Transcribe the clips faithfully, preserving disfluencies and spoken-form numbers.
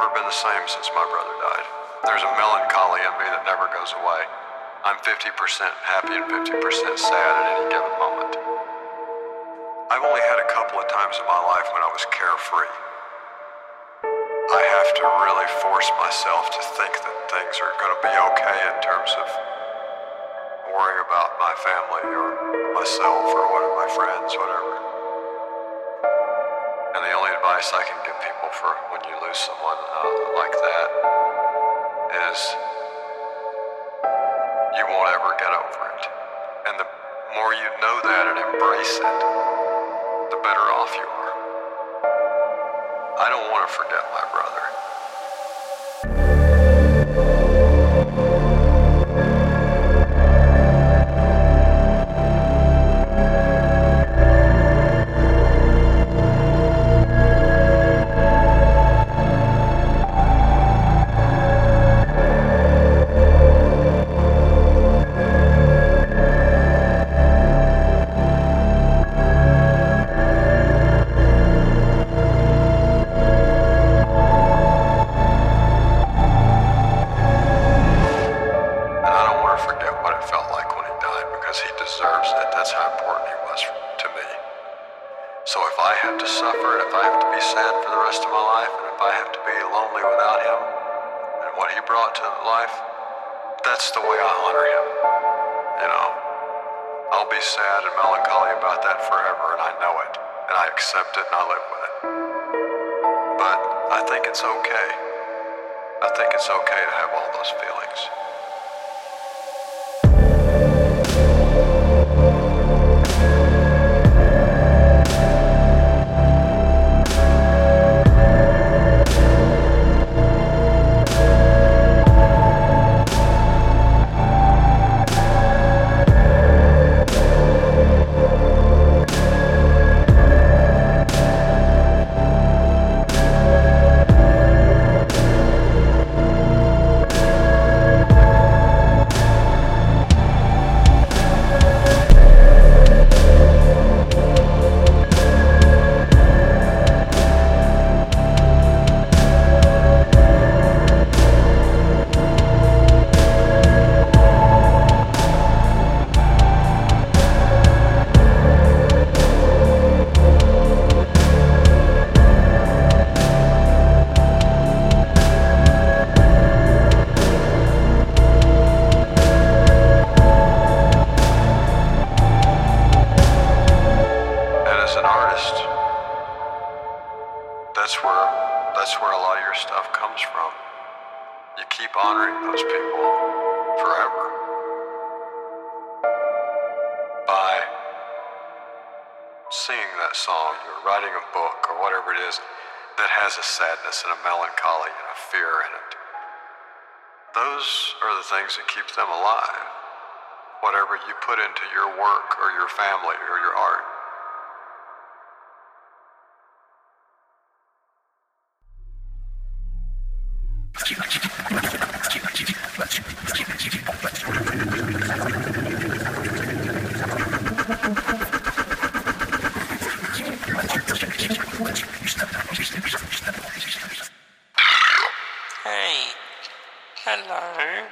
never been the same since my brother died. There's a melancholy in me that never goes away. I'm fifty percent happy and fifty percent sad at any given moment. I've only had a couple of times in my life when I was carefree. I have to really force myself to think that things are going to be okay in terms of worrying about my family or myself or one of my friends, whatever. And the only advice I can give people for when you lose someone uh, like that is you won't ever get over it. And the more you know that and embrace it, the better off you are. I don't want to forget my brother. That's how important he was to me. So if I have to suffer, and if I have to be sad for the rest of my life, and if I have to be lonely without him and what he brought to life, that's the way I honor him. You know, I'll be sad and melancholy about that forever, and I know it, and I accept it, and I live with it. But I think it's okay. I think it's okay to have all those feelings. That's where, that's where a lot of your stuff comes from. You keep honoring those people forever by singing that song or writing a book or whatever it is that has a sadness and a melancholy and a fear in it. Those are the things that keep them alive. Whatever you put into your work or your family or your art. Hey, hello.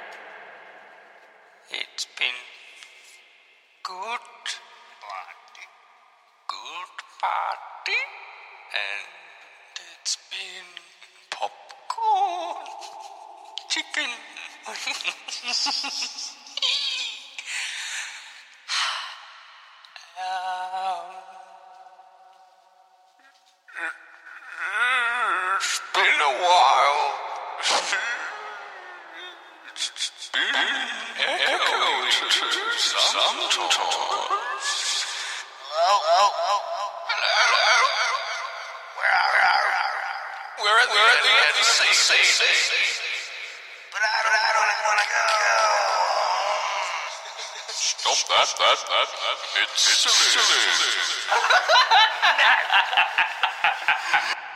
It's been good party, good party, and it's been popcorn, chicken. um, it's been a while. It's been echoed sometimes. Hello, hello, hello. Where are you? We're at the, We're at the end of the season. But I don't, I don't want to go. Stop that, that, that, that. It's, it's silly. silly.